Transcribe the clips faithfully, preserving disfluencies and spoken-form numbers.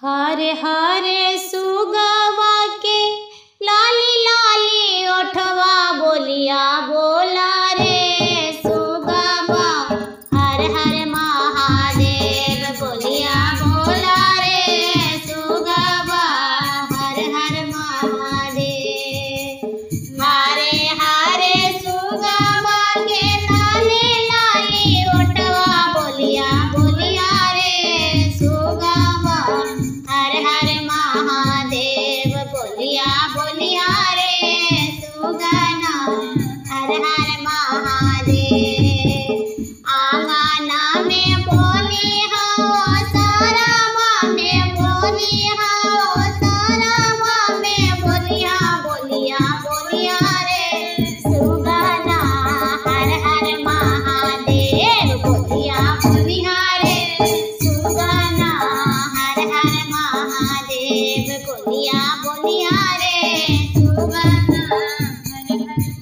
हरे हरे सुगवा के लाली लाली ओठवा बोलिया बोला रे सुगवा हर हर महादेव बोलिया बोला रे सुगवा हर हर महादेव। हरे हरे सुगवा के लाली लाली ओठवा बोलिया बोलिया रे सुगवा हर हर महादेव बोलिया बोलिया रे सुगना हर हर महादेव। आंगना में बोली हो सारा में बोली हो सारा में बोलिया बोलिया बोलिया रे सुगना हर हर महादेव बोलिया बोलिया रे सुगना हर हर महादेव बोलिया बोलिया रे सुगना हर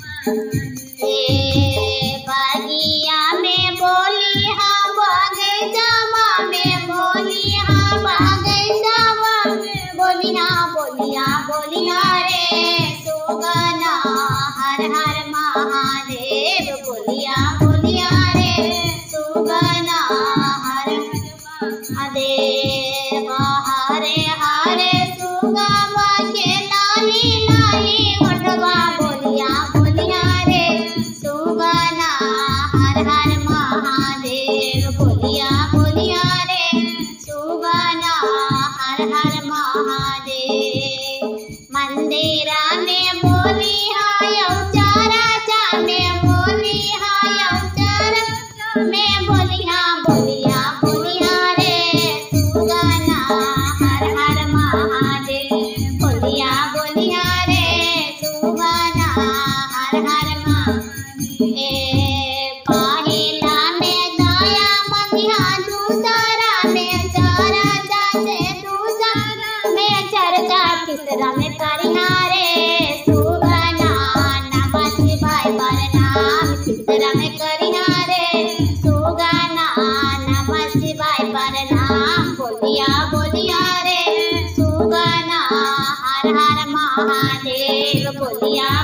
हर बागिया में बोली हाँ बगीचा में बोली हाँ बगीचा में बोली हाँ बोलिया बोलिया रे सुगना हर हर महादेव बोलिया बोलिया रे सुगना हर हर महादेव। हरे हरे सुगवा के लाली लाली ओठवा बोलिया बोलिया रे सुगना हर हर महादेव बोलिया बोलिया रे सुगना हर हर महादेव। मंदिरा में बोली हाय चारा चा में बोली हाय चारा में बोलिया बोलिया बोलिया रे सुगना हर हर महादेव बोलिया बोलिया रे सुगना हर हर महादेव। पहिला में दया मधिया दूसरा में चारा जासे दूसरा में चर्चा तीसरा में करिहा रे सुगना नमः शिवाय प्रणाम तीसरा में करिहा रे सुगना नमः शिवाय प्रणाम बोलिया बोलिया रे सुगना हर हर महादेव बोलिया